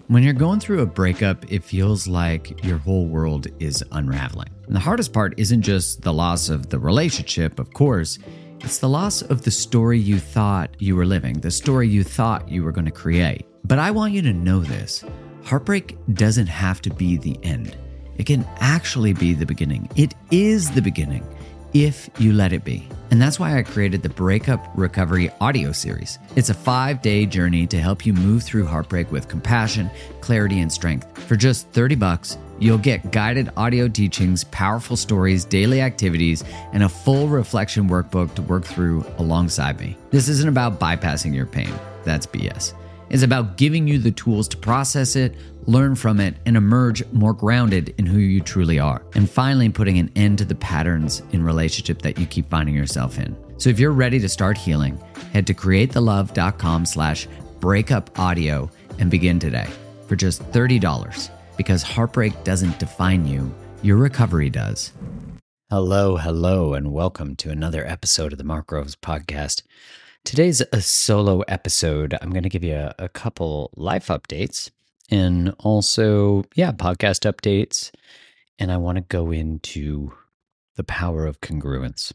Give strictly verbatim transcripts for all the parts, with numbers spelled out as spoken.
When you're going through a breakup, it feels like your whole world is unraveling. And the hardest part isn't just the loss of the relationship, of course. It's the loss of the story you thought you were living, the story you thought you were going to create. But I want you to know this. Heartbreak doesn't have to be the end. It can actually be the beginning. It is the beginning if you let it be. And that's why I created the Breakup Recovery audio series. It's a five-day journey to help you move through heartbreak with compassion, clarity, and strength. For just thirty bucks, you'll get guided audio teachings, powerful stories, daily activities, and a full reflection workbook to work through alongside me. This isn't about bypassing your pain. That's B S. It's about giving you the tools to process it, learn from it, and emerge more grounded in who you truly are. And finally, putting an end to the patterns in relationship that you keep finding yourself in. So if you're ready to start healing, head to createthelove.com slash breakup audio and begin today for just thirty dollars. Because heartbreak doesn't define you, your recovery does. Hello, hello, and welcome to another episode of the Mark Groves Podcast. Today's a solo episode. I'm going to give you a, a couple life updates and also, yeah, podcast updates. And I want to go into the power of congruence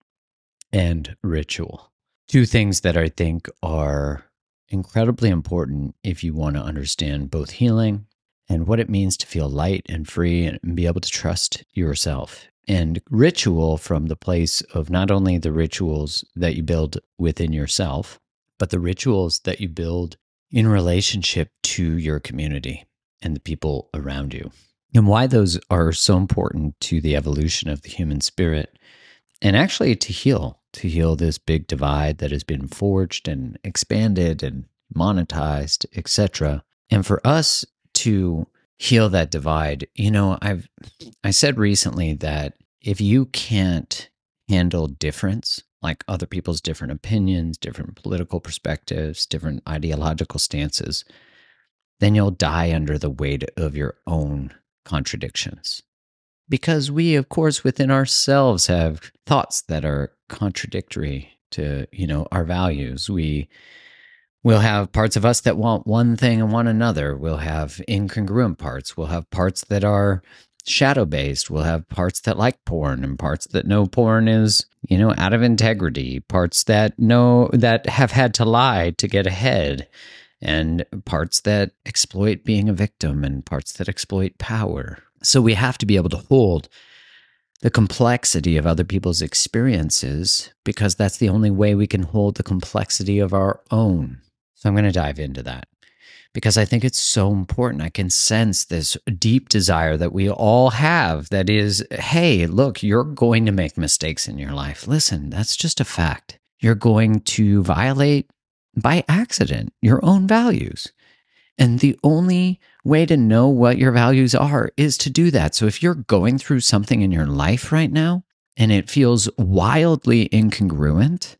and ritual. Two things that I think are incredibly important if you want to understand both healing and what it means to feel light and free and be able to trust yourself. And ritual from the place of not only the rituals that you build within yourself, but the rituals that you build in relationship to your community and the people around you. And why those are so important to the evolution of the human spirit and actually to heal, to heal this big divide that has been forged and expanded and monetized, et cetera. And for us to heal that divide. You know, I've I said recently that if you can't handle difference, like other people's different opinions, different political perspectives, different ideological stances, then you'll die under the weight of your own contradictions. Because we, of course, within ourselves have thoughts that are contradictory to, you know, our values. We We'll have parts of us that want one thing and want another. We'll have incongruent parts. We'll have parts that are shadow-based. We'll have parts that like porn and parts that know porn is, you know, out of integrity. Parts that know that have had to lie to get ahead. And parts that exploit being a victim and parts that exploit power. So we have to be able to hold the complexity of other people's experiences because that's the only way we can hold the complexity of our own. So I'm going to dive into that because I think it's so important. I can sense this deep desire that we all have that is, hey, look, you're going to make mistakes in your life. Listen, that's just a fact. You're going to violate by accident your own values. And the only way to know what your values are is to do that. So if you're going through something in your life right now and it feels wildly incongruent,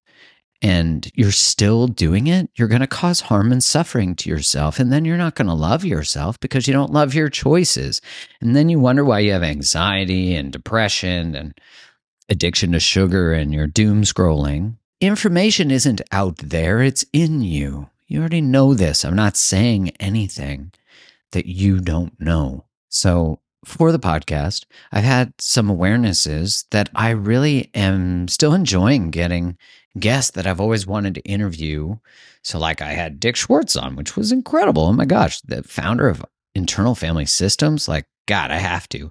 and you're still doing it, you're going to cause harm and suffering to yourself. And then you're not going to love yourself because you don't love your choices. And then you wonder why you have anxiety and depression and addiction to sugar and you're doom scrolling. Information isn't out there, it's in you. You already know this. I'm not saying anything that you don't know. So for the podcast, I've had some awarenesses that I really am still enjoying getting guests that I've always wanted to interview. So like I had Dick Schwartz on, which was incredible. Oh my gosh, the founder of Internal Family Systems. Like, God, I have to.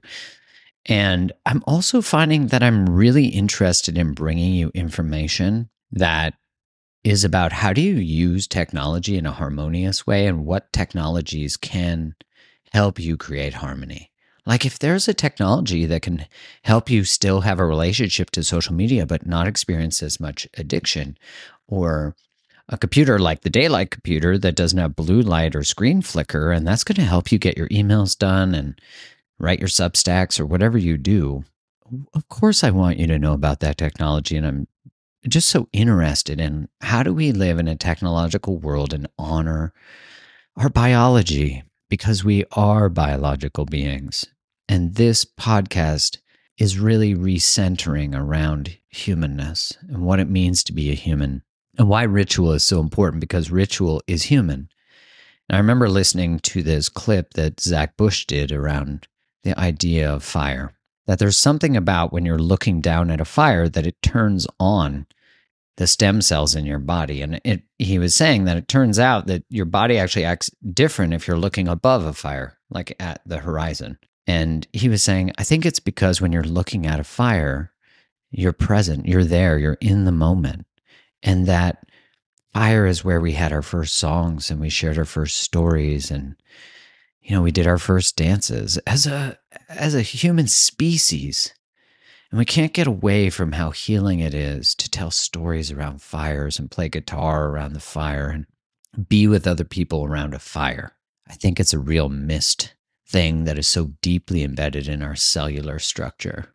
And I'm also finding that I'm really interested in bringing you information that is about how do you use technology in a harmonious way and what technologies can help you create harmony. Like if there's a technology that can help you still have a relationship to social media but not experience as much addiction, or a computer like the Daylight computer that doesn't have blue light or screen flicker, and that's going to help you get your emails done and write your Substacks or whatever you do, of course I want you to know about that technology, and I'm just so interested in how do we live in a technological world and honor our biology, because we are biological beings. And this podcast is really recentering around humanness and what it means to be a human and why ritual is so important, because ritual is human. And I remember listening to this clip that Zach Bush did around the idea of fire, that there's something about when you're looking down at a fire that it turns on the stem cells in your body. And it, he was saying that it turns out that your body actually acts different if you're looking above a fire, like at the horizon. And he was saying, I think it's because when you're looking at a fire, you're present, you're there, you're in the moment. And that fire is where we had our first songs and we shared our first stories, and you know, we did our first dances as a as a human species. And we can't get away from how healing it is to tell stories around fires and play guitar around the fire and be with other people around a fire. I think it's a real missed thing that is so deeply embedded in our cellular structure.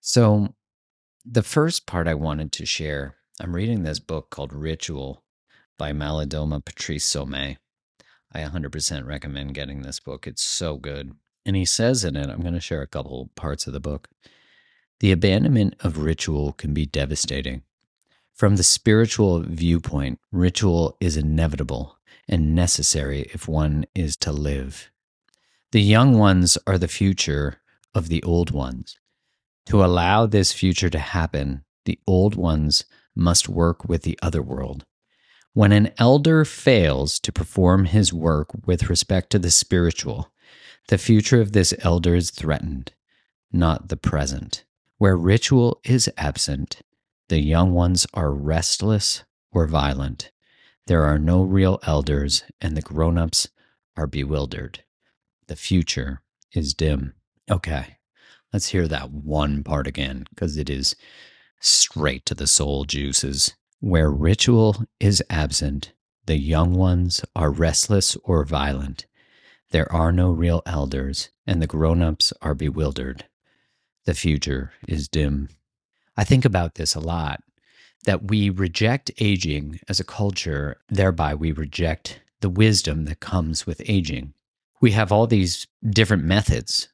So the first part I wanted to share, I'm reading this book called Ritual by Malidoma Patrice Somé. I one hundred percent recommend getting this book. It's so good. And he says in it, I'm going to share a couple parts of the book. The abandonment of ritual can be devastating. From the spiritual viewpoint, ritual is inevitable and necessary if one is to live. The young ones are the future of the old ones. To allow this future to happen, the old ones must work with the other world. When an elder fails to perform his work with respect to the spiritual, the future of this elder is threatened, not the present. Where ritual is absent, the young ones are restless or violent. There are no real elders, and the grown-ups are bewildered. The future is dim. Okay, let's hear that one part again, because it is straight to the soul juices. Where ritual is absent, the young ones are restless or violent. There are no real elders, and the grown-ups are bewildered. The future is dim. I think about this a lot, that we reject aging as a culture, thereby we reject the wisdom that comes with aging. We have all these different methods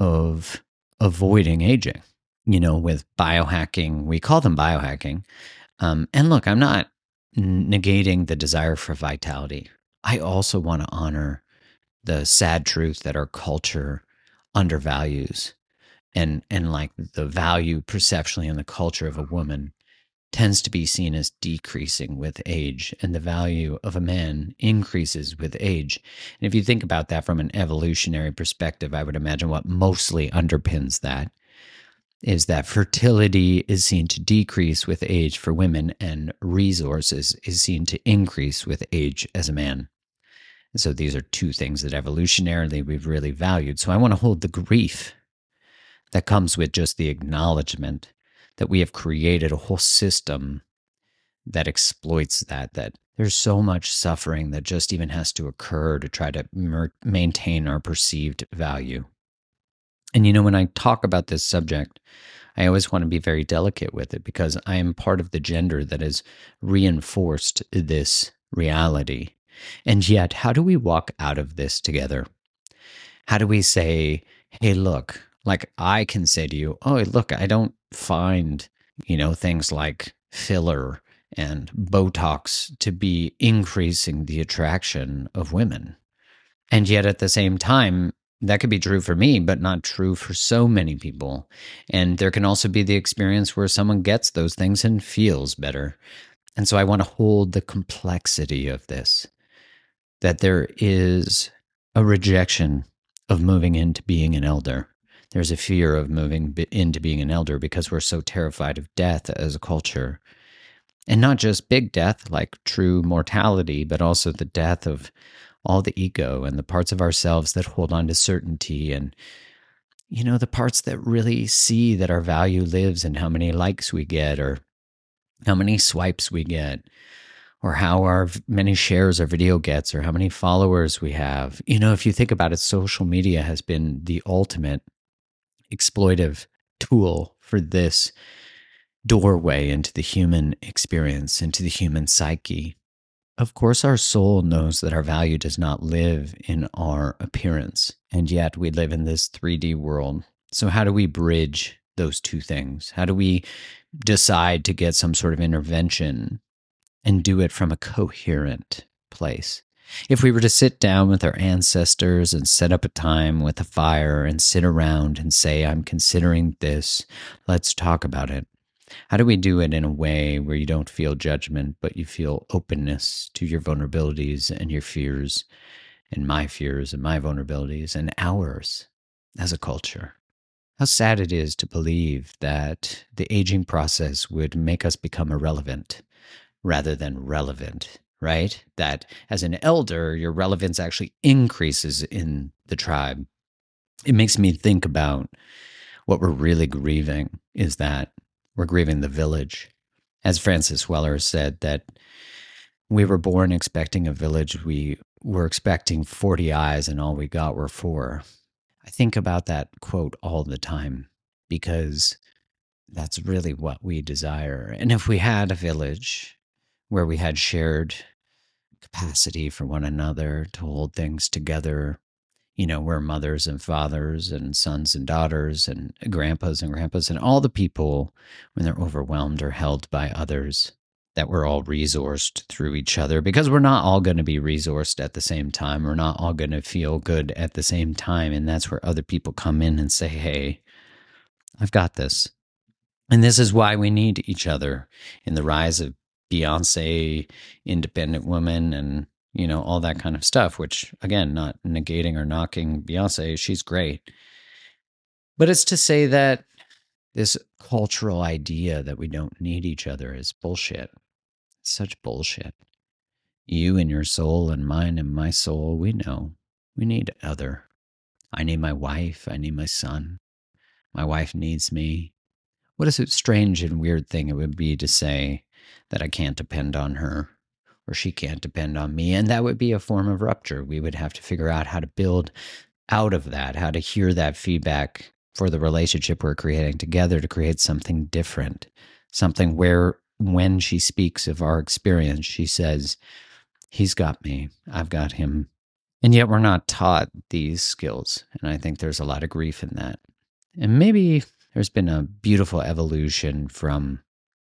of avoiding aging, you know, with biohacking. We call them biohacking. Um, and look, I'm not negating the desire for vitality. I also want to honor the sad truth that our culture undervalues, and and like the value perceptually in the culture of a woman tends to be seen as decreasing with age, and the value of a man increases with age. And if you think about that from an evolutionary perspective, I would imagine what mostly underpins that is that fertility is seen to decrease with age for women, and resources is seen to increase with age as a man. And so these are two things that evolutionarily we've really valued. So I want to hold the grief that comes with just the acknowledgement that we have created a whole system that exploits that, that there's so much suffering that just even has to occur to try to mer- maintain our perceived value. And you know, when I talk about this subject, I always want to be very delicate with it, because I am part of the gender that has reinforced this reality. And yet, how do we walk out of this together? How do we say, hey, look, like I can say to you, oh, look, I don't find, you know, things like filler and Botox to be increasing the attraction of women. And yet at the same time, that could be true for me, but not true for so many people. And there can also be the experience where someone gets those things and feels better. And so I want to hold the complexity of this, that there is a rejection of moving into being an elder. There's a fear of moving into being an elder because we're so terrified of death as a culture. And not just big death like true mortality, but also the death of all the ego and the parts of ourselves that hold on to certainty, and, you know, the parts that really see that our value lives in how many likes we get, or how many swipes we get, or how our many shares our video gets, or how many followers we have. You know, if you think about it, social media has been the ultimate exploitive tool for this doorway into the human experience, into the human psyche. Of course, our soul knows that our value does not live in our appearance, and yet we live in this three D world. So how do we bridge those two things? How do we decide to get some sort of intervention and do it from a coherent place? If we were to sit down with our ancestors and set up a time with a fire and sit around and say, I'm considering this, let's talk about it. How do we do it in a way where you don't feel judgment, but you feel openness to your vulnerabilities and your fears, and my fears and my vulnerabilities and ours as a culture? How sad it is to believe that the aging process would make us become irrelevant rather than relevant, right? That as an elder, your relevance actually increases in the tribe. It makes me think about what we're really grieving is that we're grieving the village. As Francis Weller said, that we were born expecting a village. We were expecting forty eyes and all we got were four. I think about that quote all the time because that's really what we desire. And if we had a village where we had shared capacity for one another to hold things together, you know, we're mothers and fathers and sons and daughters and grandpas and grandpas and all the people when they're overwhelmed or held by others, that we're all resourced through each other, because we're not all going to be resourced at the same time. We're not all going to feel good at the same time. And that's where other people come in and say, hey, I've got this. And this is why we need each other in the rise of Beyonce, independent women, and, you know, all that kind of stuff, which, again, not negating or knocking Beyonce. She's great. But it's to say that this cultural idea that we don't need each other is bullshit. It's such bullshit. You and your soul and mine and my soul, we know we need other. I need my wife. I need my son. My wife needs me. What a strange and weird thing it would be to say that I can't depend on her or she can't depend on me. And that would be a form of rupture. We would have to figure out how to build out of that, how to hear that feedback for the relationship we're creating together to create something different, something where when she speaks of our experience, she says, he's got me, I've got him. And yet we're not taught these skills. And I think there's a lot of grief in that. And maybe there's been a beautiful evolution from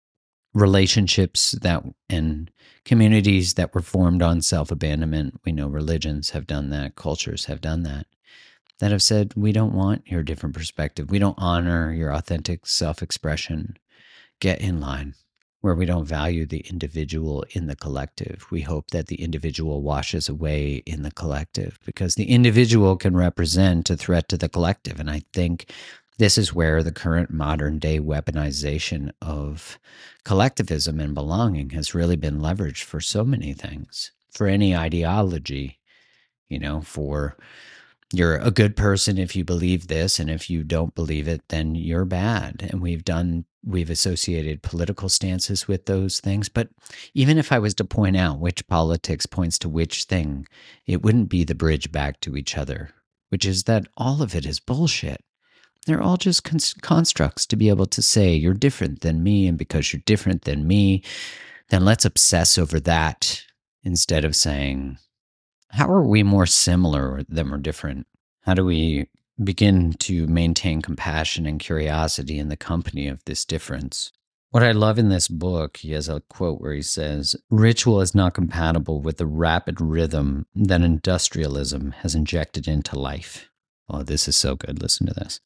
relationships that and communities that were formed on self-abandonment. We know religions have done that, cultures have done that, that have said, we don't want your different perspective. We don't honor your authentic self-expression. Get in line. Where we don't value the individual in the collective. We hope that the individual washes away in the collective, because the individual can represent a threat to the collective. And I think this is where the current modern day weaponization of collectivism and belonging has really been leveraged for so many things, for any ideology, you know, for you're a good person if you believe this, and if you don't believe it, then you're bad. And we've done, we've associated political stances with those things. But even if I was to point out which politics points to which thing, it wouldn't be the bridge back to each other, which is that all of it is bullshit. They're all just con- constructs to be able to say, you're different than me, and because you're different than me, then let's obsess over that instead of saying, how are we more similar than we're different? How do we begin to maintain compassion and curiosity in the company of this difference? What I love in this book, he has a quote where he says, ritual is not compatible with the rapid rhythm that industrialism has injected into life. Oh, this is so good. Listen to this.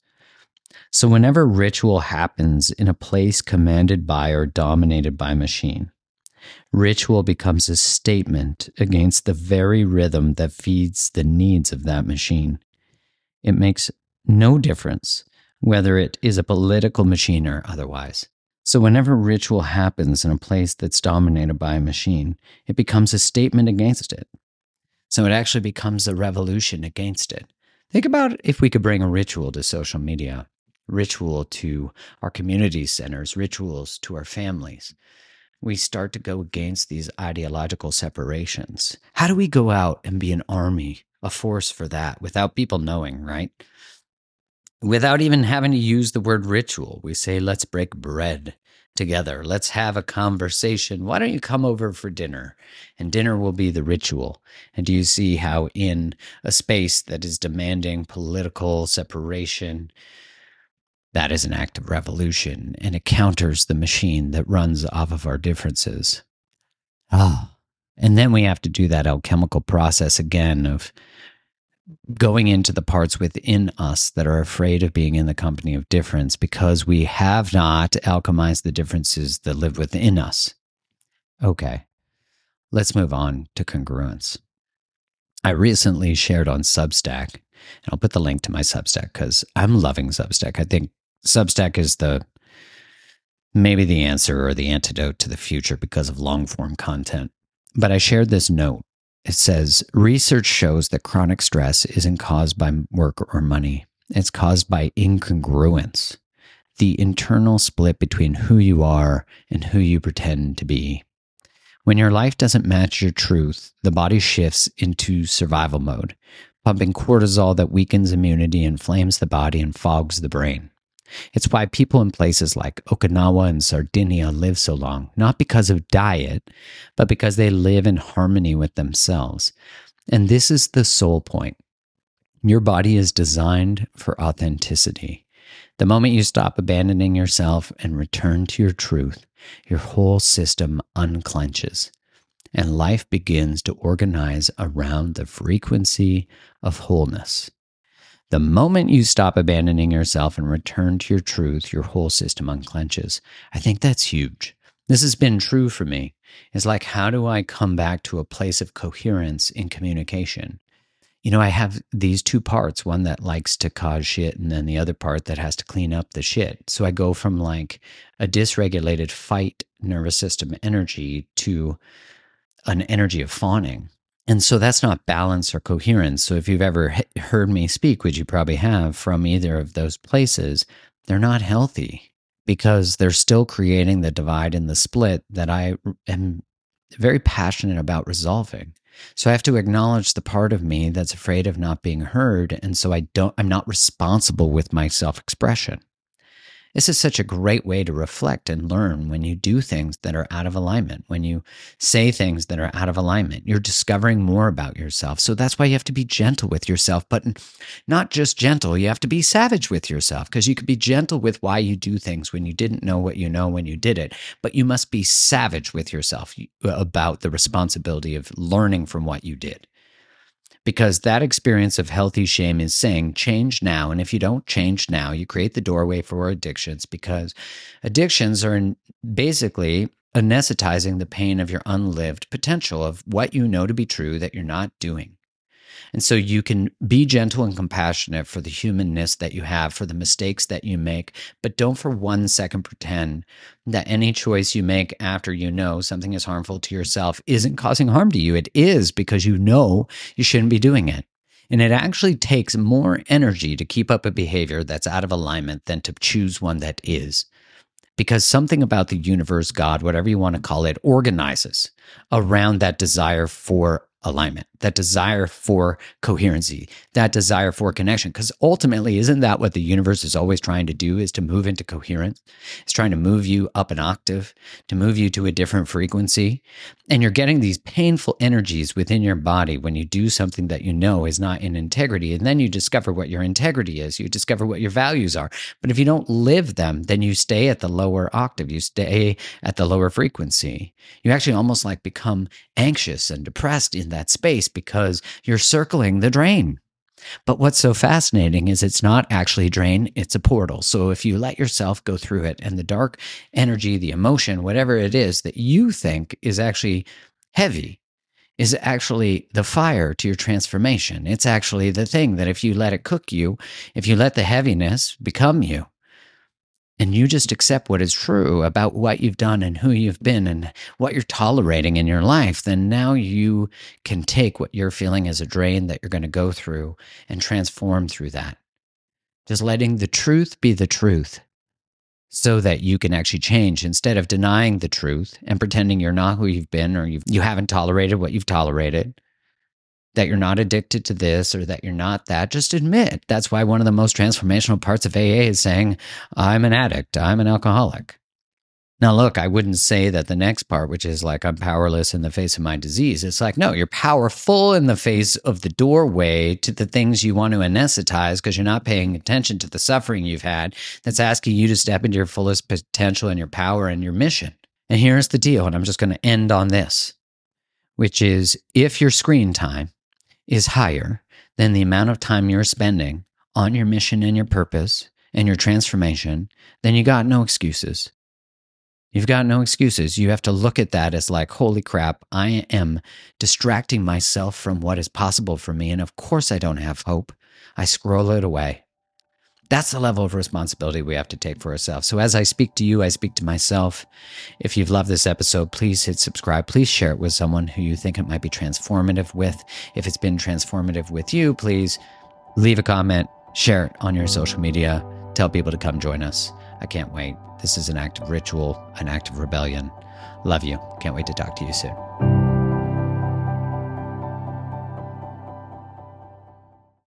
So whenever ritual happens in a place commanded by or dominated by machine, ritual becomes a statement against the very rhythm that feeds the needs of that machine. It makes no difference whether it is a political machine or otherwise. So whenever ritual happens in a place that's dominated by a machine, it becomes a statement against it. So it actually becomes a revolution against it. Think about if we could bring a ritual to social media, ritual to our community centers, rituals to our families. We start to go against these ideological separations. How do we go out and be an army, a force for that, without people knowing, right? Without even having to use the word ritual. We say, let's break bread together. Let's have a conversation. Why don't you come over for dinner? And dinner will be the ritual. And do you see how in a space that is demanding political separation, that is an act of revolution, and it counters the machine that runs off of our differences. Ah, And then we have to do that alchemical process again of going into the parts within us that are afraid of being in the company of difference because we have not alchemized the differences that live within us. Okay, let's move on to congruence. I recently shared on Substack, and I'll put the link to my Substack because I'm loving Substack. I think Substack is the maybe the answer or the antidote to the future because of long form content. But I shared this note. It says, research shows that chronic stress isn't caused by work or money. It's caused by incongruence, the internal split between who you are and who you pretend to be. When your life doesn't match your truth, the body shifts into survival mode, pumping cortisol that weakens immunity, inflames the body, and fogs the brain. It's why people in places like Okinawa and Sardinia live so long, not because of diet, but because they live in harmony with themselves. And this is the sole point. Your body is designed for authenticity. The moment you stop abandoning yourself and return to your truth, your whole system unclenches, and life begins to organize around the frequency of wholeness. The moment you stop abandoning yourself and return to your truth, your whole system unclenches. I think that's huge. This has been true for me. It's like, how do I come back to a place of coherence in communication? You know, I have these two parts, one that likes to cause shit and then the other part that has to clean up the shit. So I go from like a dysregulated fight nervous system energy to an energy of fawning. And so that's not balance or coherence. So if you've ever heard me speak, which you probably have, from either of those places, they're not healthy because they're still creating the divide and the split that I am very passionate about resolving. So I have to acknowledge the part of me that's afraid of not being heard. And so I don't, I'm not responsible with my self-expression. This is such a great way to reflect and learn when you do things that are out of alignment, when you say things that are out of alignment. You're discovering more about yourself. So that's why you have to be gentle with yourself, but not just gentle. You have to be savage with yourself because you could be gentle with why you do things when you didn't know what you know when you did it. But you must be savage with yourself about the responsibility of learning from what you did. Because that experience of healthy shame is saying, change now. And if you don't change now, you create the doorway for addictions, because addictions are basically anesthetizing the pain of your unlived potential of what you know to be true that you're not doing. And so you can be gentle and compassionate for the humanness that you have, for the mistakes that you make, but don't for one second pretend that any choice you make after you know something is harmful to yourself isn't causing harm to you. It is, because you know you shouldn't be doing it. And it actually takes more energy to keep up a behavior that's out of alignment than to choose one that is. Because something about the universe, God, whatever you want to call it, organizes around that desire for alignment, that desire for coherency, that desire for connection. Because ultimately, isn't that what the universe is always trying to do, is to move into coherence? It's trying to move you up an octave, to move you to a different frequency. And you're getting these painful energies within your body when you do something that you know is not in integrity. And then you discover what your integrity is. You discover what your values are. But if you don't live them, then you stay at the lower octave. You stay at the lower frequency. You actually almost like become anxious and depressed in that space because you're circling the drain. But what's so fascinating is it's not actually a drain, it's a portal. So if you let yourself go through it, and the dark energy, the emotion, whatever it is that you think is actually heavy, is actually the fire to your transformation. It's actually the thing that if you let it cook you, if you let the heaviness become you, and you just accept what is true about what you've done and who you've been and what you're tolerating in your life, then now you can take what you're feeling as a drain that you're going to go through and transform through that. Just letting the truth be the truth so that you can actually change, instead of denying the truth and pretending you're not who you've been, or you've, you haven't tolerated what you've tolerated, that you're not addicted to this or that you're not that. Just admit. That's why one of the most transformational parts of A A is saying, I'm an addict, I'm an alcoholic. Now, look, I wouldn't say that the next part, which is like, I'm powerless in the face of my disease. It's like, no, you're powerful in the face of the doorway to the things you want to anesthetize because you're not paying attention to the suffering you've had that's asking you to step into your fullest potential and your power and your mission. And here's the deal, and I'm just going to end on this. which is if your screen time is higher than the amount of time you're spending on your mission and your purpose and your transformation, then you got no excuses. You've got no excuses. You have to look at that as like, holy crap, I am distracting myself from what is possible for me. And of course I don't have hope. I scroll it away. That's the level of responsibility we have to take for ourselves. So as I speak to you, I speak to myself. If you've loved this episode, please hit subscribe. Please share it with someone who you think it might be transformative with. If it's been transformative with you, please leave a comment, share it on your social media, tell people to come join us. I can't wait. This is an act of ritual, an act of rebellion. Love you. Can't wait to talk to you soon.